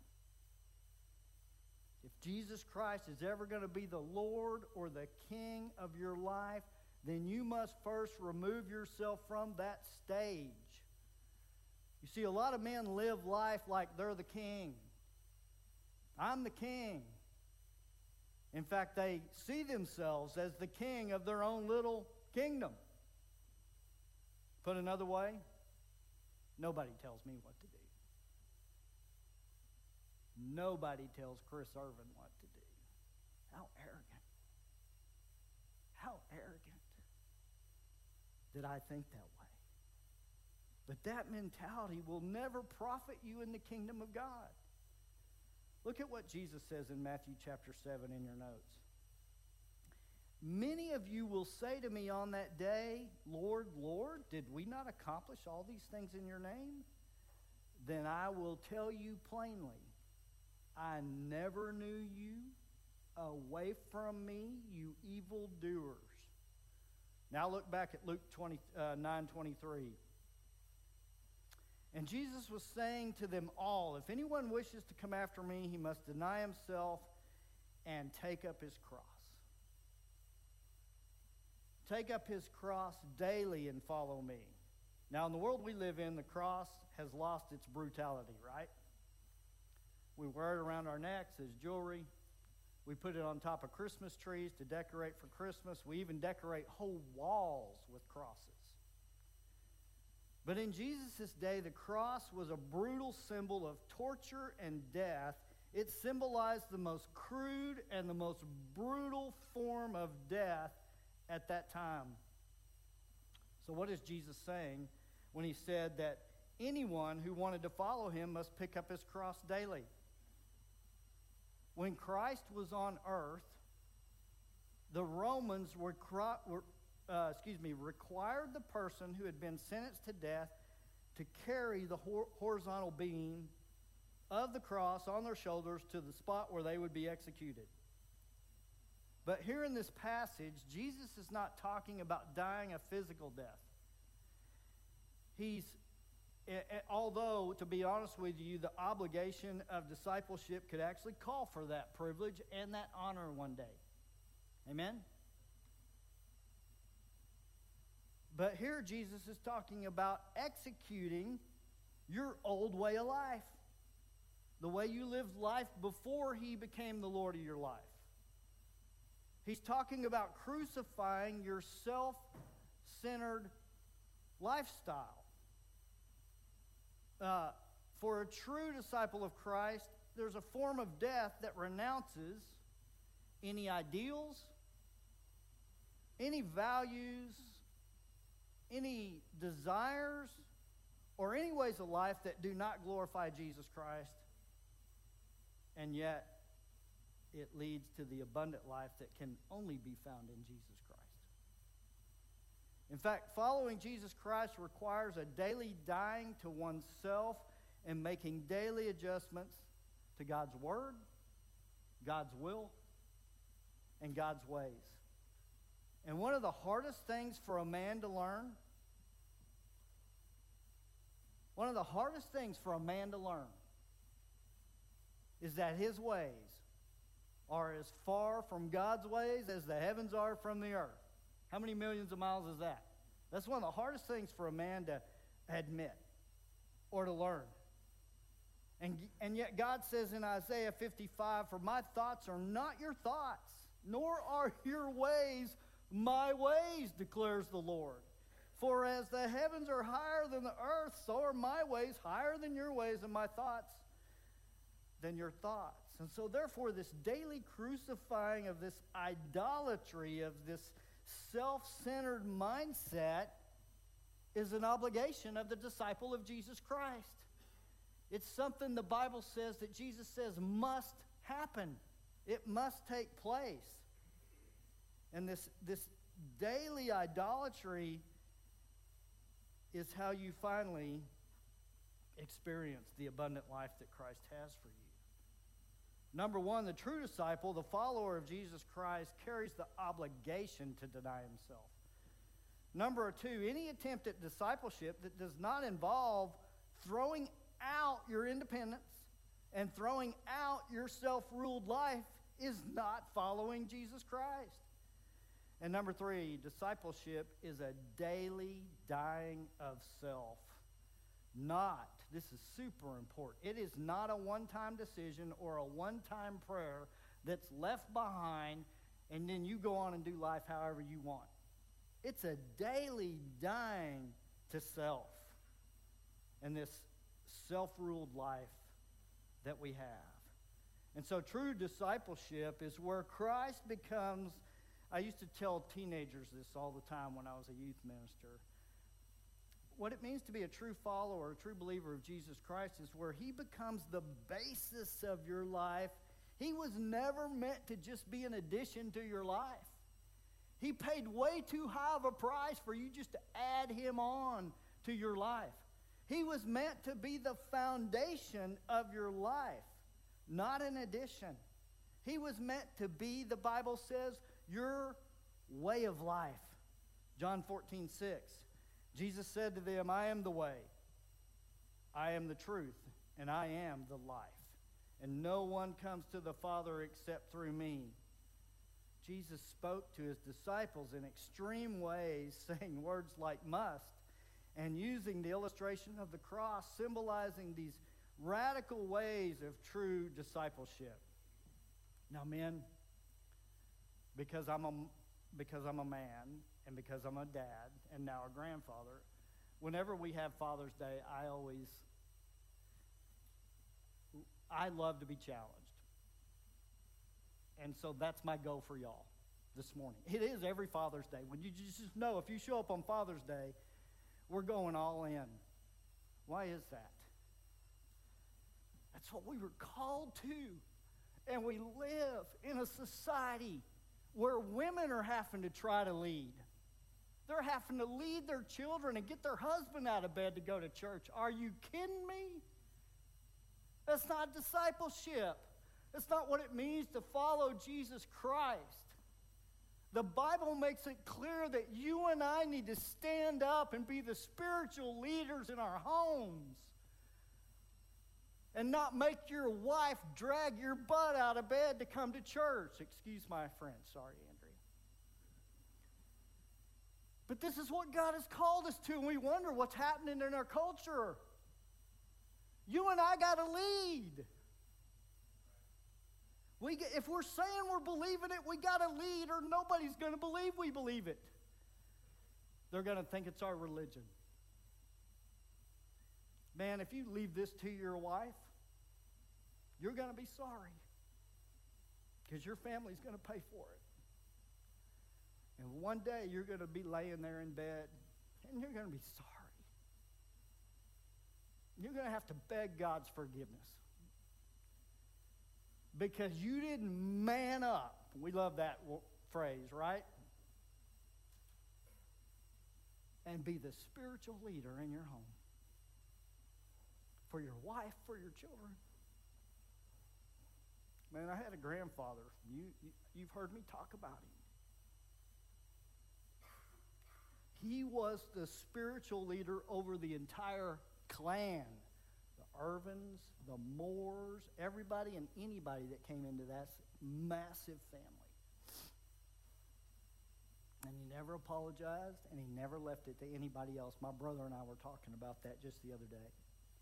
If Jesus Christ is ever going to be the Lord or the King of your life, then you must first remove yourself from that stage. You see, a lot of men live life like they're the king. I'm the king. In fact, they see themselves as the king of their own little kingdom. Put another way, nobody tells me what to do. Nobody tells Chris Irvin what to do. How arrogant. How arrogant did I think that way? But that mentality will never profit you in the kingdom of God. Look at what Jesus says in Matthew chapter seven in your notes. Many of you will say to me on that day, Lord, Lord, did we not accomplish all these things in your name? Then I will tell you plainly, I never knew you. Away from me, you evildoers. Now look back at Luke nine twenty-three. And Jesus was saying to them all, if anyone wishes to come after me, he must deny himself and take up his cross. Take up his cross daily and follow me. Now, in the world we live in, the cross has lost its brutality, right? We wear it around our necks as jewelry. We put it on top of Christmas trees to decorate for Christmas. We even decorate whole walls with crosses. But in Jesus' day, the cross was a brutal symbol of torture and death. It symbolized the most crude and the most brutal form of death at that time. So what is Jesus saying when he said that anyone who wanted to follow him must pick up his cross daily? When Christ was on earth, the Romans were, were uh, excuse me, required the person who had been sentenced to death to carry the hor- horizontal beam of the cross on their shoulders to the spot where they would be executed. But here in this passage, Jesus is not talking about dying a physical death. He's Although, to be honest with you, the obligation of discipleship could actually call for that privilege and that honor one day. Amen? But here Jesus is talking about executing your old way of life. The way you lived life before he became the Lord of your life. He's talking about crucifying your self-centered lifestyle. Uh, for a true disciple of Christ, there's a form of death that renounces any ideals, any values, any desires, or any ways of life that do not glorify Jesus Christ, and yet it leads to the abundant life that can only be found in Jesus Christ. In fact, following Jesus Christ requires a daily dying to oneself and making daily adjustments to God's Word, God's will, and God's ways. And one of the hardest things for a man to learn, one of the hardest things for a man to learn is that his ways are as far from God's ways as the heavens are from the earth. How many millions of miles is that? That's one of the hardest things for a man to admit or to learn. And, and yet God says in Isaiah fifty-five, "For my thoughts are not your thoughts, nor are your ways my ways, declares the Lord. For as the heavens are higher than the earth, so are my ways higher than your ways, and my thoughts than your thoughts." And so therefore this daily crucifying of this idolatry, of this self-centered mindset, is an obligation of the disciple of Jesus Christ. It's something the Bible says that Jesus says must happen. It must take place. And this, this daily idolatry is how you finally experience the abundant life that Christ has for you. Number one, the true disciple, the follower of Jesus Christ, carries the obligation to deny himself. Number two, any attempt at discipleship that does not involve throwing out your independence and throwing out your self-ruled life is not following Jesus Christ. And number three, discipleship is a daily dying of self. Not, this is super important, it is not a one-time decision or a one-time prayer that's left behind and then you go on and do life however you want. It's a daily dying to self and this self-ruled life that we have. And so true discipleship is where Christ becomes, I used to tell teenagers this all the time when I was a youth minister. What it means to be a true follower, a true believer of Jesus Christ is where he becomes the basis of your life. He was never meant to just be an addition to your life. He paid way too high of a price for you just to add him on to your life. He was meant to be the foundation of your life, not an addition. He was meant to be, the Bible says, your way of life. John fourteen six. Jesus said to them, "I am the way, I am the truth, and I am the life. And no one comes to the Father except through me." Jesus spoke to his disciples in extreme ways, saying words like "must," and using the illustration of the cross, symbolizing these radical ways of true discipleship. Now, men, because I'm a, because I'm a man, and because I'm a dad, and now a grandfather, whenever we have Father's Day, I always, I love to be challenged. And so that's my goal for y'all this morning. It is every Father's Day. When you just know, if you show up on Father's Day, we're going all in. Why is that? That's what we were called to. And we live in a society where women are having to try to lead. They're having to lead their children and get their husband out of bed to go to church. Are you kidding me? That's not discipleship. That's not what it means to follow Jesus Christ. The Bible makes it clear that you and I need to stand up and be the spiritual leaders in our homes and not make your wife drag your butt out of bed to come to church. Excuse my French. Sorry, Andrea. But this is what God has called us to, and we wonder what's happening in our culture. You and I got to lead. We, if we're saying we're believing it, we got to lead, or nobody's going to believe we believe it. They're going to think it's our religion. Man, if you leave this to your wife, you're going to be sorry, because your family's going to pay for it. And one day you're going to be laying there in bed, and you're going to be sorry. You're going to have to beg God's forgiveness, because you didn't man up. We love that w- phrase, right? and be the spiritual leader in your home. For your wife, for your children. Man, I had a grandfather. You, you, you've heard me talk about him. He was the spiritual leader over the entire clan. The Irvins, the Moores, everybody and anybody that came into that massive family. And he never apologized, and he never left it to anybody else. My brother and I were talking about that just the other day.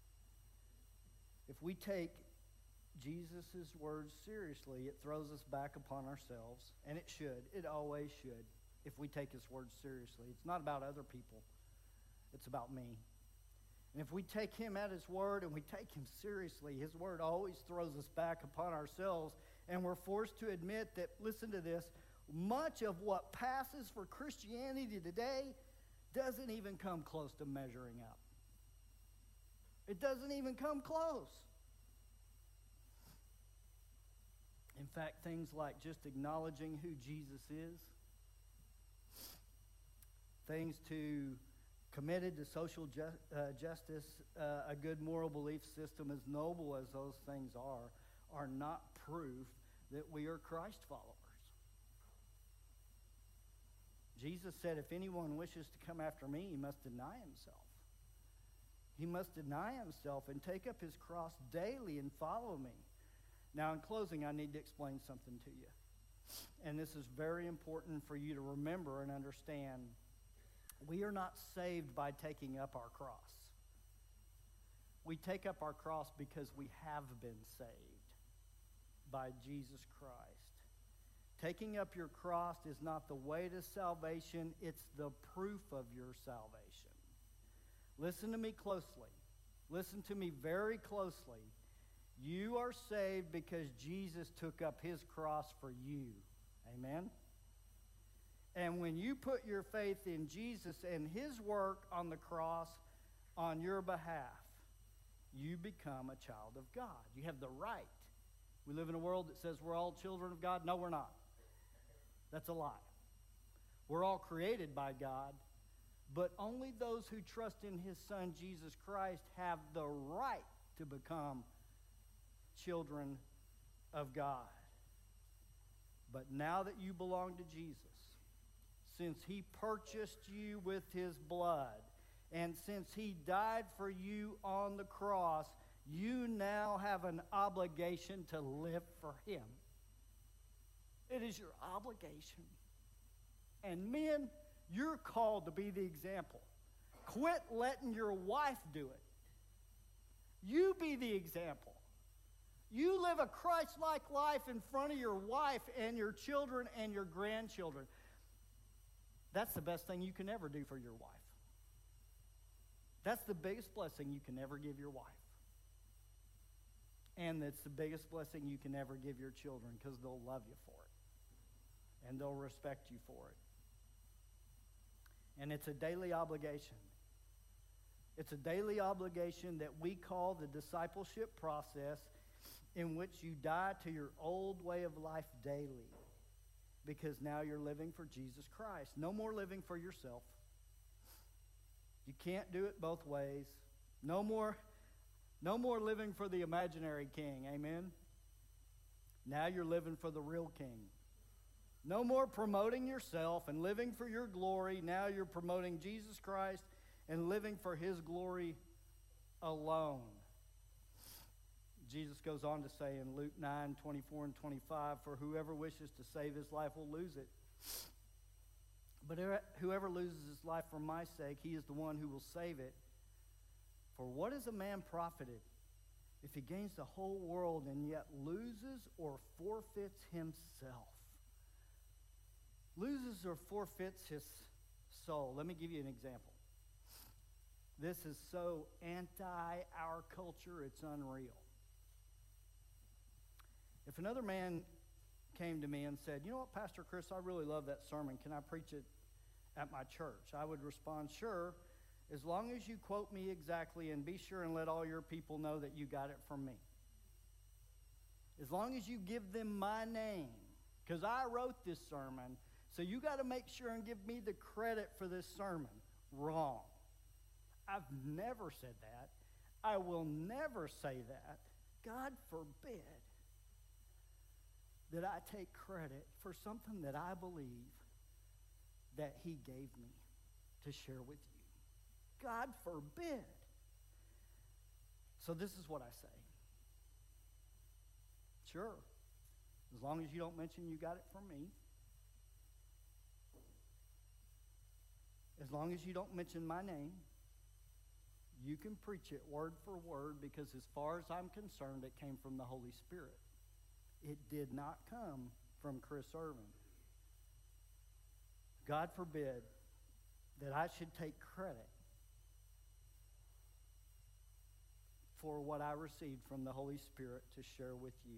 If we take Jesus' words seriously, it throws us back upon ourselves, and it should. It always should, if we take his words seriously. It's not about other people. It's about me. And if we take him at his word and we take him seriously, his word always throws us back upon ourselves, and we're forced to admit that, listen to this, much of what passes for Christianity today doesn't even come close to measuring up. It doesn't even come close. In fact, things like just acknowledging who Jesus is, things to committed to social ju- uh, justice, uh, a good moral belief system, as noble as those things are, are not proof that we are Christ followers. Jesus said, if anyone wishes to come after me, he must deny himself. He must deny himself and take up his cross daily and follow me. Now, in closing, I need to explain something to you. And this is very important for you to remember and understand. We are not saved by taking up our cross. We take up our cross because we have been saved by Jesus Christ. Taking up your cross is not the way to salvation, it's the proof of your salvation. Listen to me closely. Listen to me very closely. You are saved because Jesus took up his cross for you. Amen? And when you put your faith in Jesus and his work on the cross on your behalf, you become a child of God. You have the right. We live in a world that says we're all children of God. No, we're not. That's a lie. We're all created by God, but only those who trust in his Son, Jesus Christ, have the right to become children of God. But now that you belong to Jesus, since he purchased you with his blood, and since he died for you on the cross, you now have an obligation to live for him. It is your obligation. And men, you're called to be the example. Quit letting your wife do it. You be the example. You live a Christ-like life in front of your wife and your children and your grandchildren. That's the best thing you can ever do for your wife. That's the biggest blessing you can ever give your wife. And it's the biggest blessing you can ever give your children, because they'll love you for it. And they'll respect you for it. And it's a daily obligation. It's a daily obligation that we call the discipleship process, in which you die to your old way of life daily. Because now you're living for Jesus Christ. No more living for yourself. You can't do it both ways. No more, no more living for the imaginary king. Amen? Now you're living for the real king. No more promoting yourself and living for your glory. Now you're promoting Jesus Christ and living for his glory alone. Jesus goes on to say in Luke nine, twenty-four and twenty-five, for whoever wishes to save his life will lose it. But whoever loses his life for my sake, he is the one who will save it. For what is a man profited if he gains the whole world and yet loses or forfeits himself? Loses or forfeits his soul. Let me give you an example. This is so anti our culture, it's unreal. If another man came to me and said, you know what, Pastor Chris, I really love that sermon. Can I preach it at my church? I would respond, sure, as long as you quote me exactly, and be sure and let all your people know that you got it from me. As long as you give them my name, because I wrote this sermon, so you got to make sure and give me the credit for this sermon. Wrong. I've never said that. I will never say that. God forbid that I take credit for something that I believe that he gave me to share with you. God forbid. So this is what I say. Sure, as long as you don't mention you got it from me, as long as you don't mention my name, you can preach it word for word, because as far as I'm concerned, it came from the Holy Spirit. It did not come from Chris Irvin. God forbid that I should take credit for what I received from the Holy Spirit to share with you.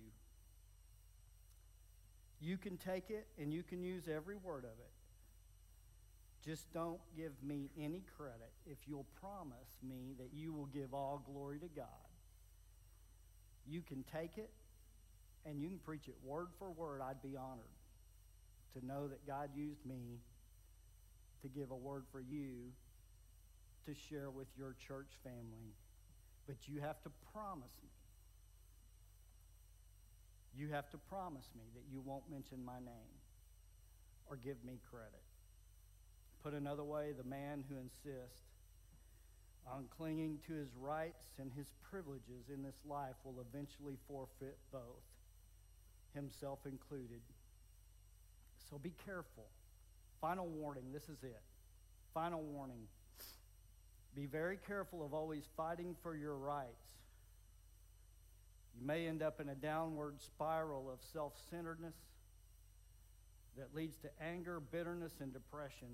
You can take it and you can use every word of it. Just don't give me any credit if you'll promise me that you will give all glory to God. You can take it and you can preach it word for word. I'd be honored to know that God used me to give a word for you to share with your church family. But you have to promise me. You have to promise me that you won't mention my name or give me credit. Put another way, the man who insists on clinging to his rights and his privileges in this life will eventually forfeit both, himself included. So be careful. Final warning, this is it. Final warning. Be very careful of always fighting for your rights. You may end up in a downward spiral of self-centeredness that leads to anger, bitterness, and depression.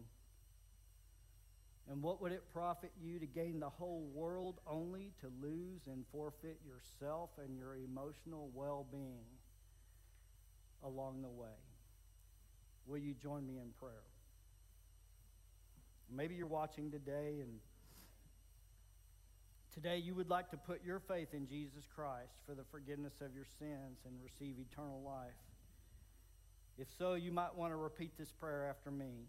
And what would it profit you to gain the whole world only to lose and forfeit yourself and your emotional well-being along the way? Will you join me in prayer? Maybe you're watching today and today you would like to put your faith in Jesus Christ for the forgiveness of your sins and receive eternal life. If so, you might want to repeat this prayer after me.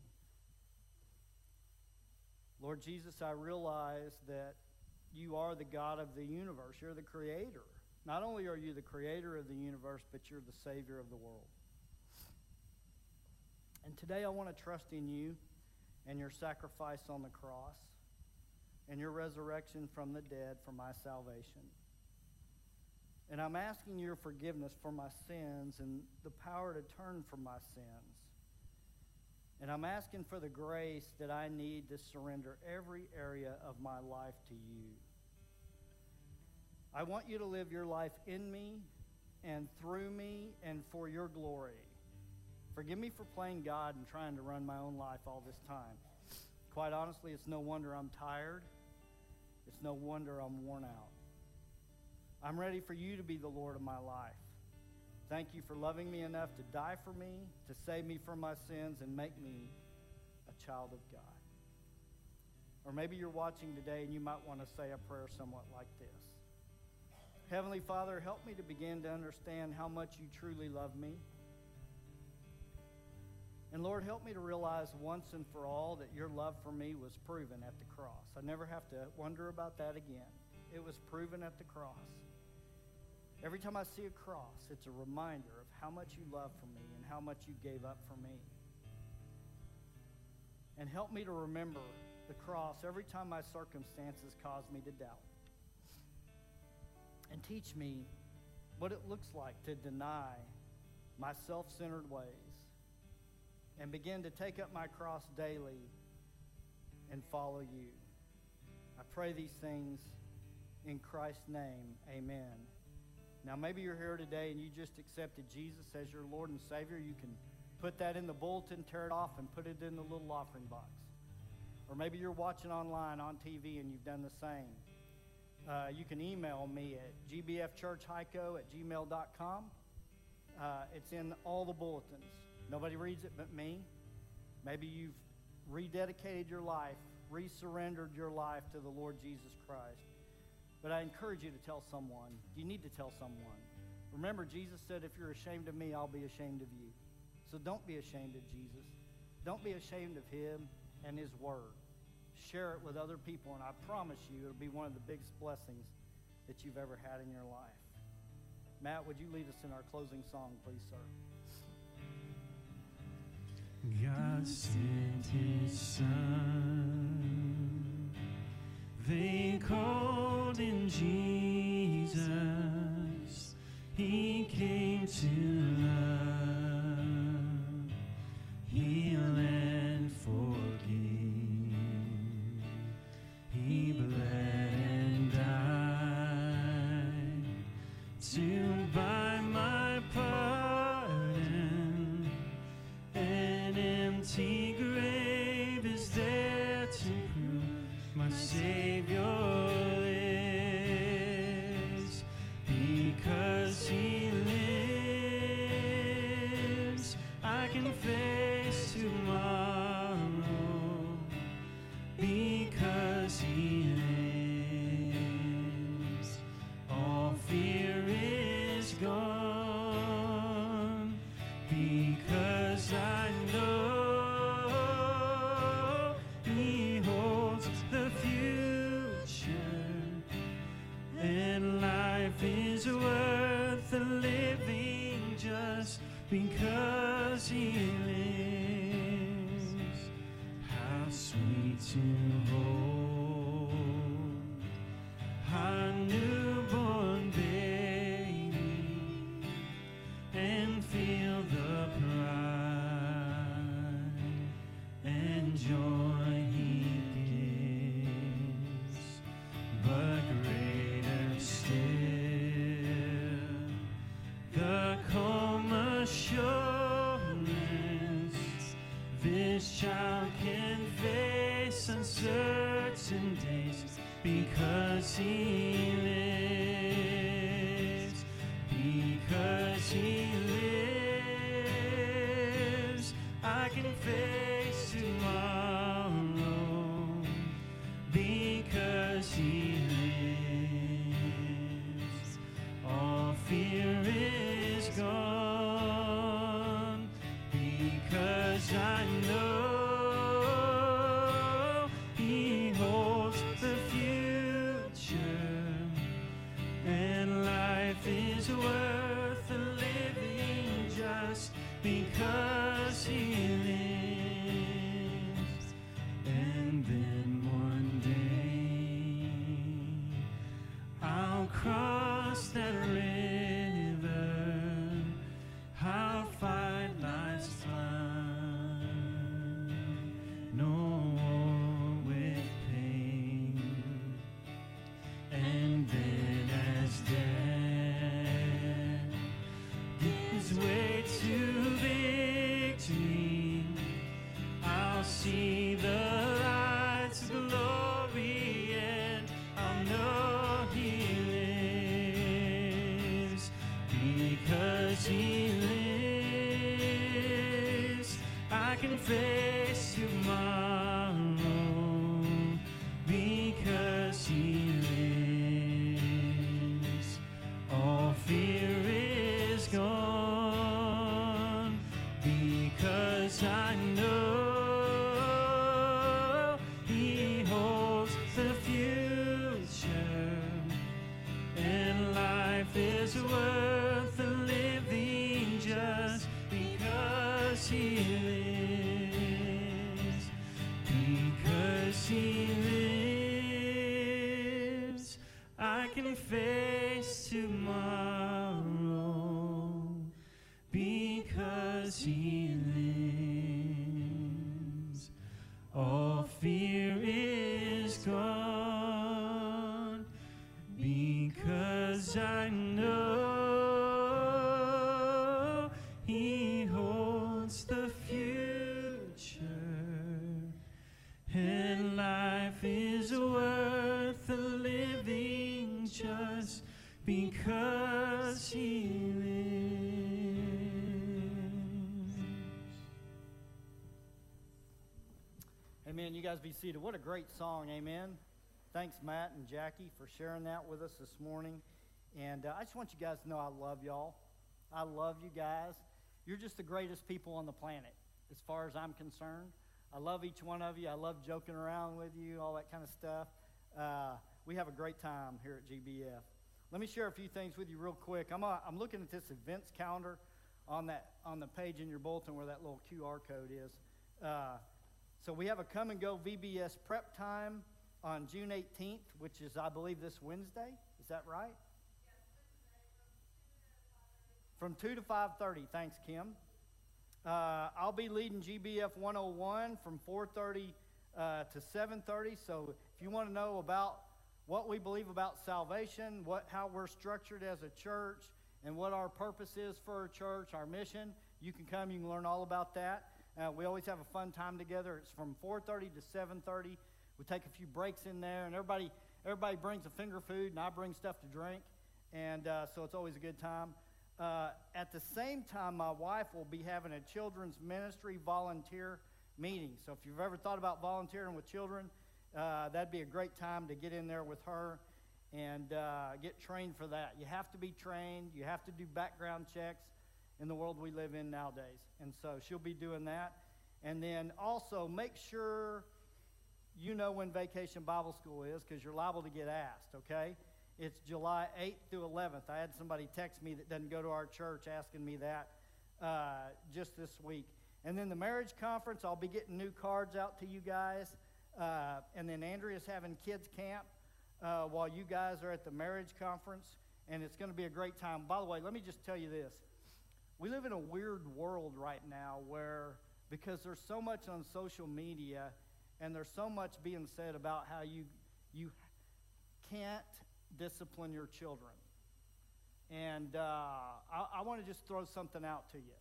Lord Jesus, I realize that you are the God of the universe. You're the creator. Not only are you the creator of the universe, but you're the Savior of the world. And today I want to trust in you and your sacrifice on the cross and your resurrection from the dead for my salvation. And I'm asking your forgiveness for my sins and the power to turn from my sins. And I'm asking for the grace that I need to surrender every area of my life to you. I want you to live your life in me and through me and for your glory. Forgive me for playing God and trying to run my own life all this time. Quite honestly, it's no wonder I'm tired. It's no wonder I'm worn out. I'm ready for you to be the Lord of my life. Thank you for loving me enough to die for me, to save me from my sins, and make me a child of God. Or maybe you're watching today and you might want to say a prayer somewhat like this. Heavenly Father, help me to begin to understand how much you truly love me. And Lord, help me to realize once and for all that your love for me was proven at the cross. I never have to wonder about that again. It was proven at the cross. Every time I see a cross, it's a reminder of how much you love for me and how much you gave up for me. And help me to remember the cross every time my circumstances cause me to doubt. And teach me what it looks like to deny my self-centered ways and begin to take up my cross daily and follow you. I pray these things in Christ's name. Amen. Now, maybe you're here today and you just accepted Jesus as your Lord and Savior. You can put that in the bulletin, tear it off, and put it in the little offering box. Or maybe you're watching online on T V and you've done the same. Uh, you can email me at g b f church hico at gmail dot com. Uh, it's in all the bulletins. Nobody reads it but me. Maybe you've rededicated your life, resurrendered your life to the Lord Jesus Christ. But I encourage you to tell someone. You need to tell someone. Remember, Jesus said, if you're ashamed of me, I'll be ashamed of you. So don't be ashamed of Jesus. Don't be ashamed of him and his word. share it with other people, and I promise you it'll be one of the biggest blessings that you've ever had in your life. Matt, would you lead us in our closing song, please, sir? God sent his son. They called him Jesus. He came to love, heal, and forgive. He bled and died to buy my pardon. An empty grave is there to prove my Savior lives. Because he lives, I can face tomorrow. Because he lives, all fear is gone. Because I know he holds the future, and life is worth the living just because he lives. How sweet to hold our newborn baby and feel the pride and joy he gives, but greater still, the calm assurance this child can face uncertain days because he lives. Because he lives, I can face tomorrow. Because he lives, all fear is gone. Because I know he holds the future, and life is worth the living just because he lives. And then one day I'll cross that river, I'll fight life's flood, no war with pain. And then as death gives way to victory, I'll see the lights of glory, and I'll know he lives. Because he lives, I can face tomorrow. Because he lives, all fear is gone. Because I know he holds the future, and life is worth the living just because he lives. Because he lives, I can face tomorrow. Because he lives, all fear is gone. Because I know he holds the future, and life is worth the living just because he lives. Amen. You guys be seated. What a great song. Amen. Thanks, Matt and Jackie, for sharing that with us this morning. And uh, I just want you guys to know I love y'all. I love you guys. You're just the greatest people on the planet, as far as I'm concerned. I love each one of you. I love joking around with you, all that kind of stuff. Uh, we have a great time here at G B F. Let me share a few things with you real quick. I'm, uh, I'm looking at this events calendar on that on the page in your bulletin where that little Q R code is. Uh, so we have a come and go V B S prep time on June eighteenth, which is, I believe, this Wednesday. Is that right? From two to five thirty. Thanks, Kim. Uh, I'll be leading G B F one oh one from four thirty uh, to seven thirty. So if you want to know about what we believe about salvation, what how we're structured as a church, and what our purpose is for a church, our mission, you can come. You can learn all about that. Uh, we always have a fun time together. It's from four thirty to seven thirty. We take a few breaks in there, and everybody everybody brings a finger food, and I bring stuff to drink, and uh, so it's always a good time. Uh, at the same time, my wife will be having a children's ministry volunteer meeting. So if you've ever thought about volunteering with children, uh, that'd be a great time to get in there with her and uh, get trained for that. You have to be trained. You have to do background checks in the world we live in nowadays. And so she'll be doing that. And then also make sure you know when Vacation Bible School is, because you're liable to get asked, okay? It's July eighth through eleventh. I had somebody text me that doesn't go to our church asking me that uh, just this week. And then the marriage conference, I'll be getting new cards out to you guys. Uh, and then Andrea's having kids camp uh, while you guys are at the marriage conference. And it's going to be a great time. By the way, let me just tell you this. We live in a weird world right now where, because there's so much on social media and there's so much being said about how you you can't discipline your children. And uh, I, I want to just throw something out to you.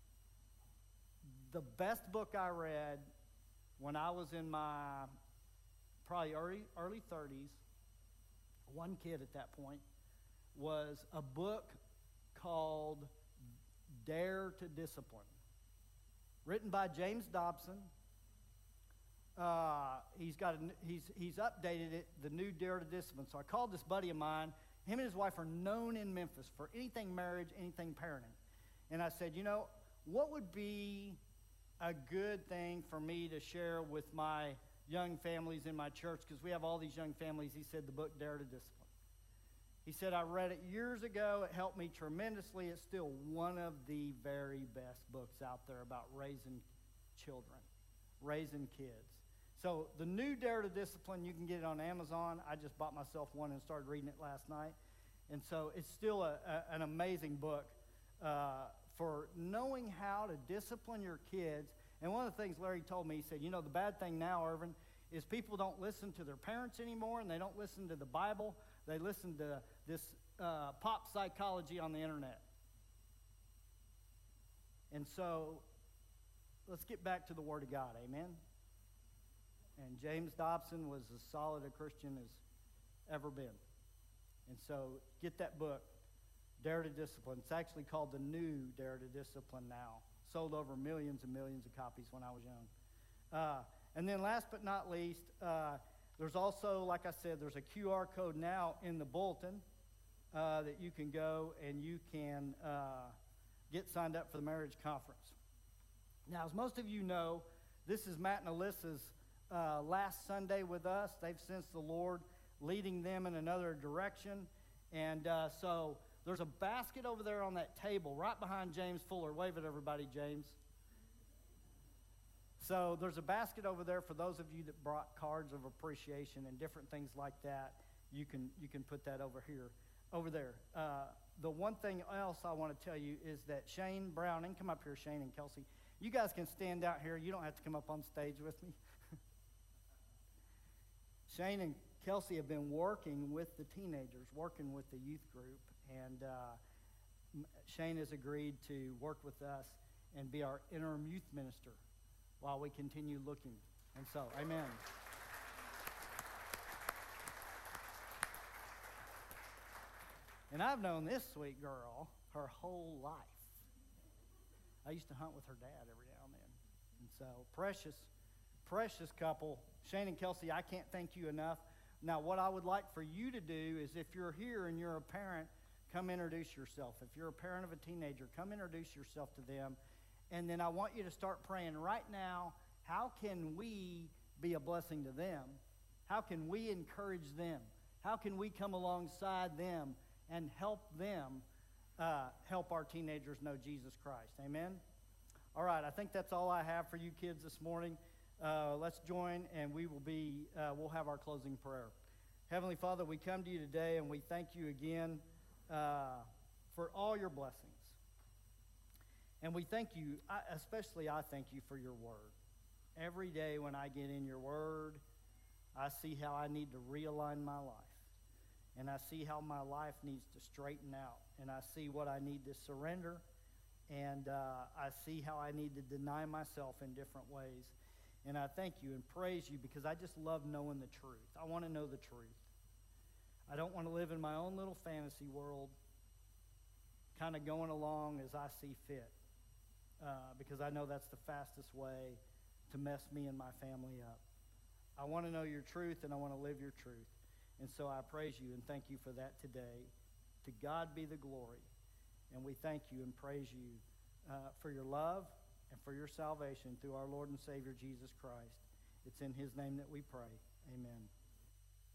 The best book I read when I was in my probably early, early thirties, one kid at that point, was a book called Dare to Discipline, written by James Dobson. Uh, he's got a, he's he's updated it, the new Dare to Discipline. So I called this buddy of mine. Him and his wife are known in Memphis for anything marriage, anything parenting. And I said, you know, what would be a good thing for me to share with my young families in my church? Because we have all these young families. He said the book Dare to Discipline. He said, I read it years ago. It helped me tremendously. It's still one of the very best books out there about raising children, raising kids. So the new Dare to Discipline, you can get it on Amazon. I just bought myself one and started reading it last night. And so it's still a, a, an amazing book uh, for knowing how to discipline your kids. And one of the things Larry told me, he said, you know, the bad thing now, Irvin, is people don't listen to their parents anymore, and they don't listen to the Bible. They listen to this uh, pop psychology on the internet. And so let's get back to the Word of God, amen? And James Dobson was as solid a Christian as ever been. And so get that book, Dare to Discipline. It's actually called the new Dare to Discipline now. Sold over millions and millions of copies when I was young. Uh, and then last but not least, uh, there's also, like I said, there's a Q R code now in the bulletin uh, that you can go and you can uh, get signed up for the marriage conference. Now, as most of you know, this is Matt and Alyssa's uh, last Sunday with us. They've sensed the Lord leading them in another direction. And uh, so there's a basket over there on that table right behind James Fuller. Wave at everybody, James. So there's a basket over there for those of you that brought cards of appreciation and different things like that. You can you can put that over here, over there. Uh, the one thing else I want to tell you is that Shane Browning, come up here, Shane and Kelsey. You guys can stand out here. You don't have to come up on stage with me. Shane and Kelsey have been working with the teenagers, working with the youth group, and uh, Shane has agreed to work with us and be our interim youth minister while we continue looking. And so, amen. And I've known this sweet girl her whole life. I used to hunt with her dad every now and then. And so, precious, precious couple. Shane and Kelsey, I can't thank you enough. Now, what I would like for you to do is, if you're here and you're a parent, come introduce yourself. If you're a parent of a teenager, come introduce yourself to them. And then I want you to start praying right now, how can we be a blessing to them? How can we encourage them? How can we come alongside them and help them uh, help our teenagers know Jesus Christ? Amen? All right, I think that's all I have for you kids this morning. Uh, let's join, and we will be, uh, we'll have our closing prayer. Heavenly Father, we come to you today, and we thank you again uh, for all your blessings. And we thank you, I, especially I thank you for your word. Every day when I get in your word, I see how I need to realign my life. And I see how my life needs to straighten out. And I see what I need to surrender. And uh, I see how I need to deny myself in different ways. And I thank you and praise you because I just love knowing the truth. I want to know the truth. I don't want to live in my own little fantasy world, kind of going along as I see fit. Uh, because I know that's the fastest way to mess me and my family up. I want to know your truth, and I want to live your truth. And so I praise you and thank you for that today. To God be the glory. And we thank you and praise you uh, for your love and for your salvation through our Lord and Savior, Jesus Christ. It's in his name that we pray. Amen.